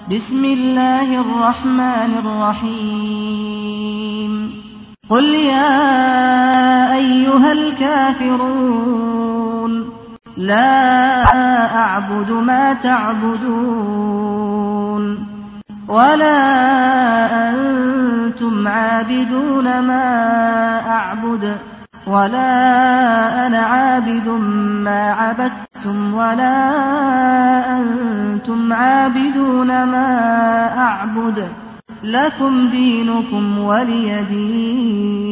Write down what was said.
بسم الله الرحمن الرحيم قل يا أيها الكافرون لا أعبد ما تعبدون ولا أنتم عابدون ما أعبد ولا أنا عابد ما عبدتم ولا أنتم عابدون ما أعبد لكم دينكم ولي دين.